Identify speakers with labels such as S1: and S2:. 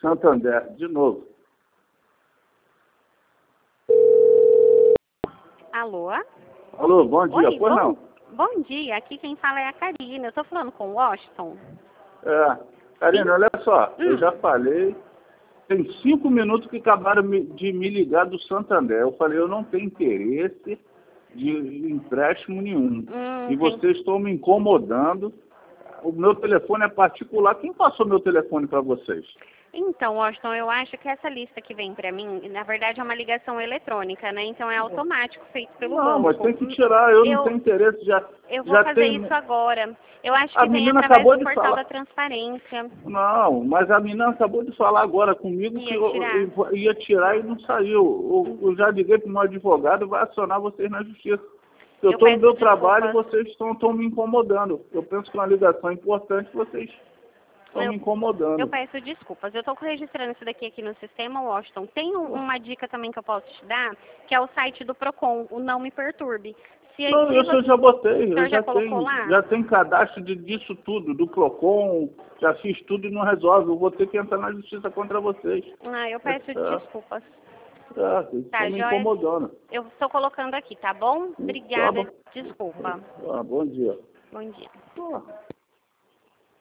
S1: Santander, de novo.
S2: Alô?
S1: Alô, bom dia.
S2: Oi,
S1: Pois não?
S2: bom dia. Aqui quem fala é a Karina. Eu tô falando com o Washington.
S1: Karina, olha só, eu já
S2: Hum.
S1: falei, tem 5 minutos que acabaram de me ligar do Santander. Eu falei, eu não tenho interesse de empréstimo nenhum. E vocês estão me incomodando. O meu telefone é particular. Quem passou meu telefone para vocês?
S2: Então, Washington, eu acho que essa lista que vem pra mim, na verdade, é uma ligação eletrônica, né? Então é automático, feito pelo
S1: Não,
S2: banco.
S1: mas tem que tirar, eu não tenho interesse,
S2: Eu vou fazer isso agora. Eu acho
S1: A
S2: que vem
S1: menina
S2: através
S1: acabou
S2: do
S1: de
S2: portal
S1: falar.
S2: da transparência.
S1: Não, mas a menina acabou de falar agora comigo que
S2: Ia tirar.
S1: eu ia tirar e não saiu. Eu já liguei para o meu advogado, vai acionar vocês na justiça. Eu estou no meu trabalho e vocês estão me incomodando. Eu penso que uma ligação é importante, vocês estão me incomodando.
S2: Eu peço desculpas. Eu estou registrando isso daqui no sistema, Washington. Tem uma dica também que eu posso te dar, que é o site do Procon, o Não Me Perturbe.
S1: Não, isso eu já botei, eu já
S2: colocou
S1: tenho,
S2: lá?
S1: já tenho cadastro disso tudo, do Procon, já fiz tudo e não resolve. Eu vou ter que entrar na justiça contra vocês.
S2: Eu peço desculpas.
S1: Vocês estão me incomodando.
S2: Eu estou colocando aqui, tá bom? Obrigada, desculpa.
S1: Bom dia.
S2: Bom dia.